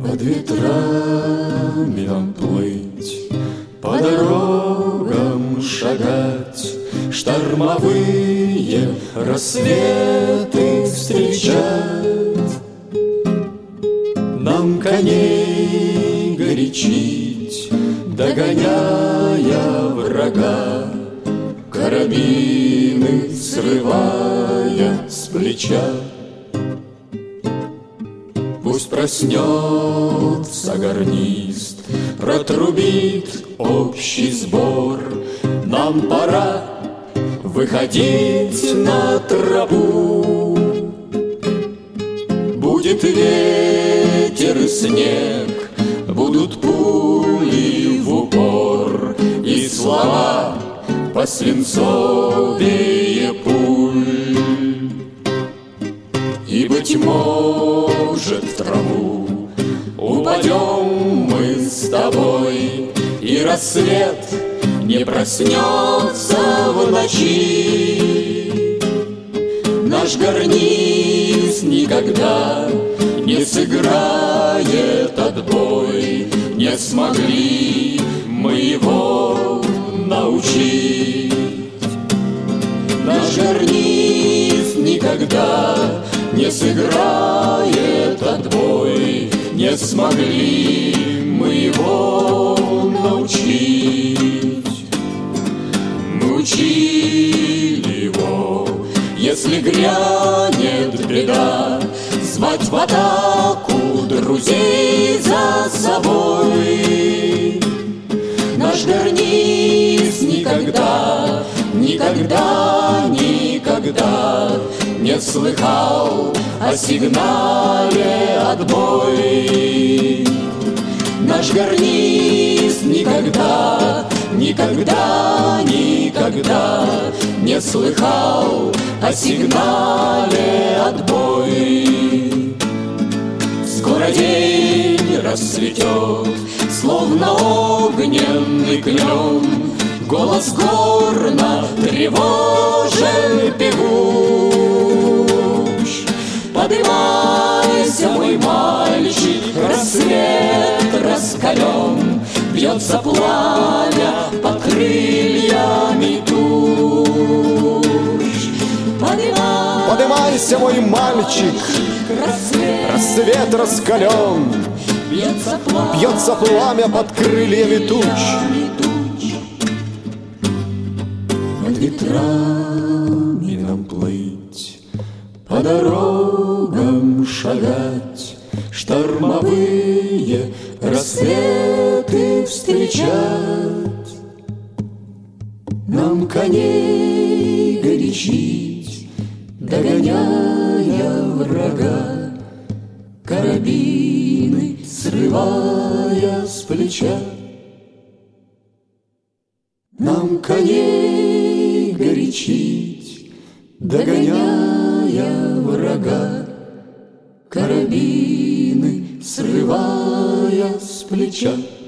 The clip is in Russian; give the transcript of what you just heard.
Под ветрами нам плыть, по дорогам шагать, штормовые рассветы встречать. Нам коней горячить, догоняя врага, карабины срывая с плеча. Пусть проснется гарнист, протрубит общий сбор. Нам пора выходить на тропу. Будет ветер и снег, будут пули в упор, и слова посвинцовее пуль. И, быть может, в траву упадем мы с тобой, и рассвет не проснется в ночи. Наш гарниз никогда не сыграет отбой, не смогли мы его научить. Наш гарниз никогда не сыграет отбой, не смогли мы его научить. Мы учили его, если грянет беда, звать в атаку друзей за собой. Наш гарниз никогда, никогда, никогда не слыхал о сигнале отбой. Наш гарниз никогда, никогда, никогда не слыхал о сигнале отбой. Скоро день расцветет, словно огненный клен, голос горна тревожен певуч. Подымайся, мой мальчик, рассвет раскален, бьется пламя под крыльями туч. Подымайся, мой мальчик, рассвет раскален, бьется пламя под крыльями туч. Под ветрами нам плыть, по дорогам шагать, штормовые рассветы встречать. Нам коней горячить, догоняя врага, карабины срывая с плеча. Нам коней горячить, догоняя врага, карабины срывая с плеча.